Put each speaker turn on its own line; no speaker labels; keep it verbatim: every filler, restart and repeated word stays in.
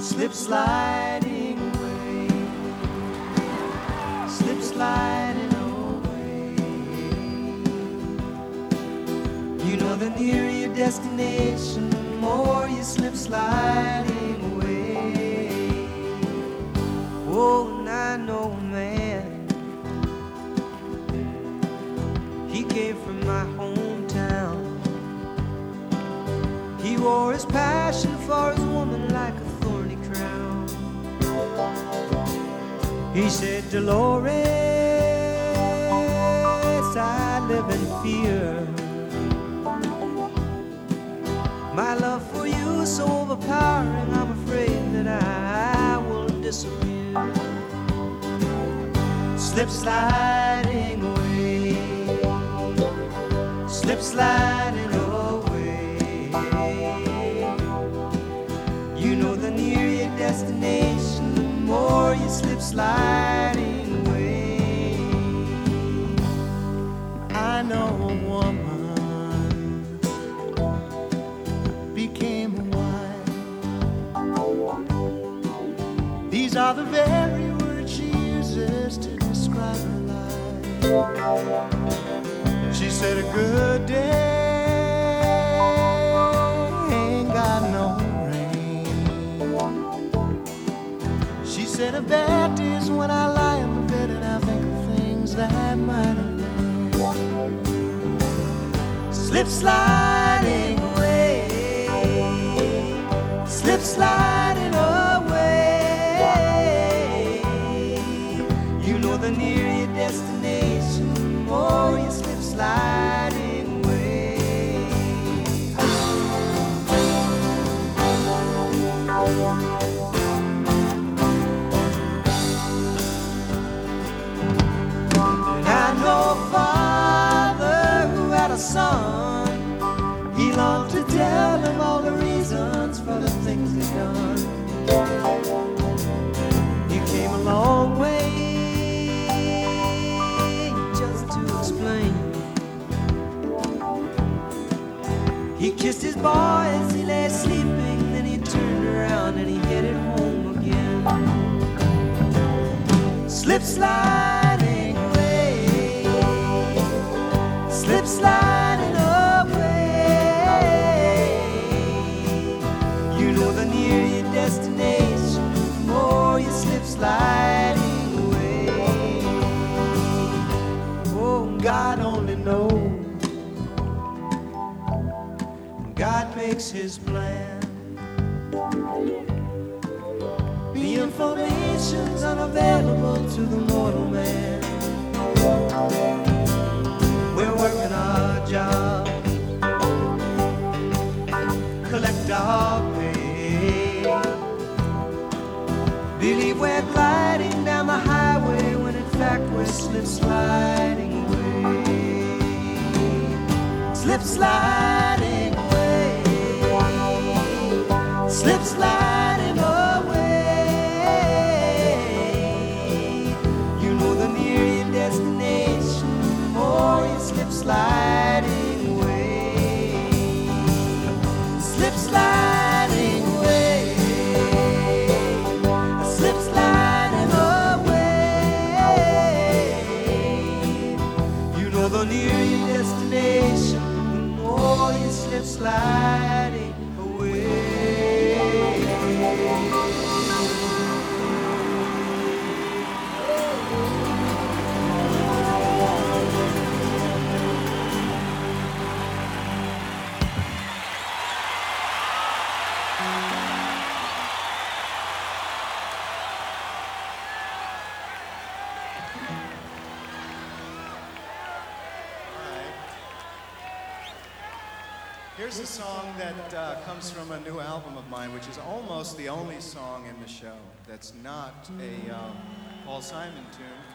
slip sliding away, slip sliding away. You know the nearer your destination, the more you slip sliding away. Oh, and I know a man, he came from my hometown. He wore his passion for his woman like a thorny crown. He said, Dolores, I live in fear. My love for you is so overpowering, I'm afraid that I will disappear. Slip sliding away, slip sliding away. You know the nearer your destination, the more you slip sliding away. I know a woman became a wife. These are the very words she uses to describe her life. She said a good day ain't got no rain. She said a bad day is when I lie in the bed and I think of things that might have been. Slip sliding away, slip sliding away. You know the nearer your destination, the more you slip sliding away. And I know a father who had a son. He longed to tell him all the reasons for the things he'd done. He came a long way just to explain. He kissed his boy as he lay sleeping, then he turned around and he headed home again. Slip sliding away, slip sliding away. You know the nearer your destination, the more you slip sliding away. Oh, God only knows. God makes his plan. The information's unavailable to the mortal man. We're working our job, collect our pay. Believe we're gliding down the highway when in fact we're slip sliding away. Slip sliding away, slip sliding away. You know the nearer your destination, the more you slip sliding away. Slip sliding away, slip sliding away. You know the nearer your destination, the more you slip sliding away.
Here's a song that uh, comes from a new album of mine, which is almost the only song in the show that's not a um, Paul Simon tune.